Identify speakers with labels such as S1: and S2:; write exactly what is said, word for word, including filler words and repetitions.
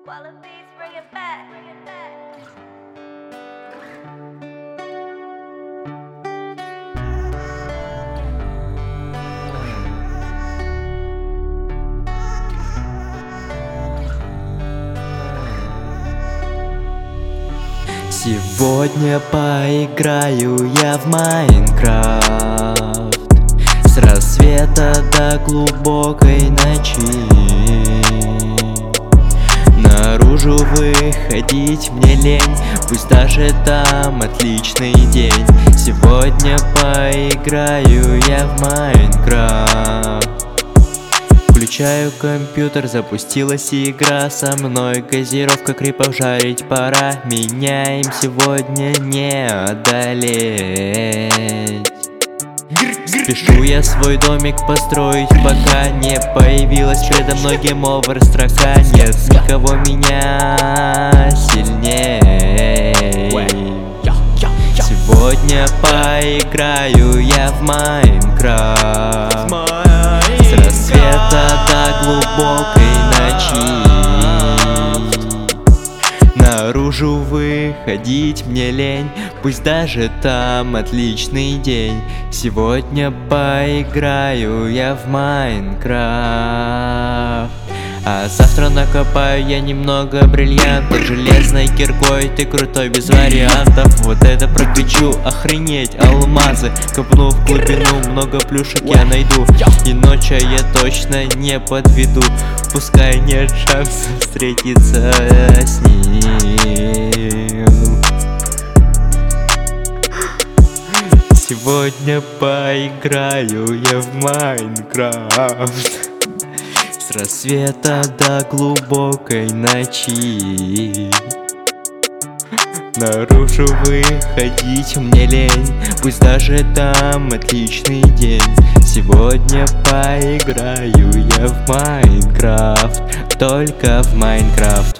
S1: Wallabies, bring it back, bring it back.
S2: Сегодня поиграю я в Майнкрафт с рассвета до глубокой ночи. Наружу выходить мне лень, пусть даже там отличный день. Сегодня поиграю я в Майнкрафт. Включаю компьютер, запустилась игра со мной. Газировка, крипов жарить пора. Меня им сегодня не одолеть. Спешу я свой домик построить, пока не появилась передо мной гейм-овер строка. Нет никого меня сильнее. Сегодня поиграю я в Майнкрафт с рассвета до глубокой ночи. Наружу выходить мне лень, пусть даже там отличный день. Сегодня поиграю я в Майнкрафт. А завтра накопаю я немного бриллиантов. Железной киркой ты крутой без вариантов. Вот это прокричу, охренеть, алмазы. Копну в глубину, много плюшек я найду. И ночью я точно не подведу. Пускай нет шанса встретиться с ним. Сегодня поиграю я в Майнкрафт с рассвета до глубокой ночи. Наружу выходить мне лень, пусть даже там отличный день. Сегодня поиграю я в Майнкрафт, только в Майнкрафт.